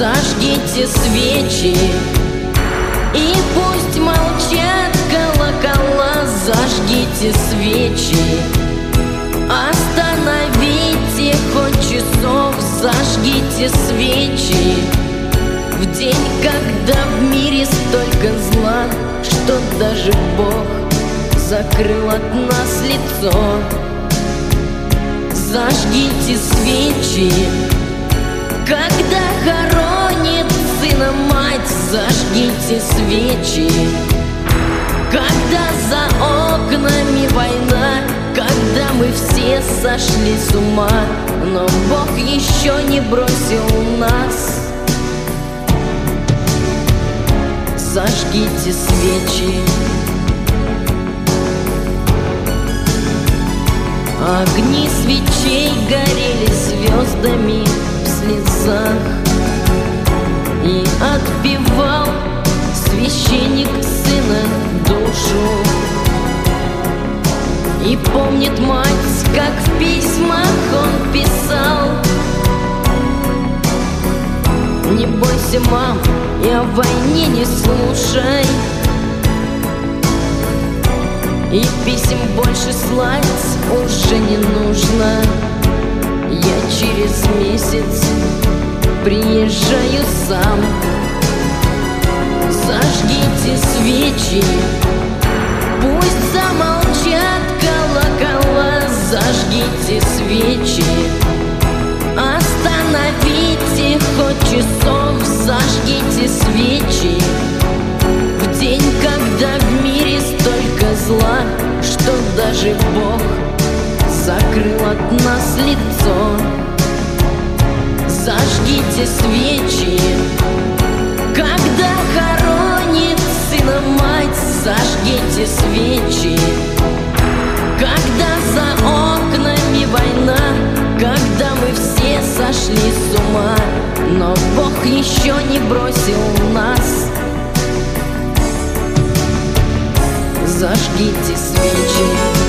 Зажгите свечи, и пусть молчат колокола. Зажгите свечи, остановите хоть часов. Зажгите свечи в день, когда в мире столько зла, что даже Бог закрыл от нас лицо. Зажгите свечи, когда хоронит сына мать. Зажгите свечи, когда за окнами война, когда мы все сошли с ума, но Бог еще не бросил нас. Зажгите свечи. Огни свечей горели звездами в слезах, и отпевал священник сына душу. И помнит мать, как в письмах он писал: не бойся, мам, и о войне не слушай, и писем больше слать уже не нужно. Я через месяц приезжаю сам. Зажгите свечи, пусть замолчат колокола. Зажгите свечи, остановите хоть часов. Зажгите свечи в день, когда в мире столько зла, что даже Бог закрыл от нас лицо. Зажгите свечи, когда хоронит сына мать. Зажгите свечи, когда за окнами война, когда мы все сошли с ума, но Бог еще не бросил нас. Зажгите свечи.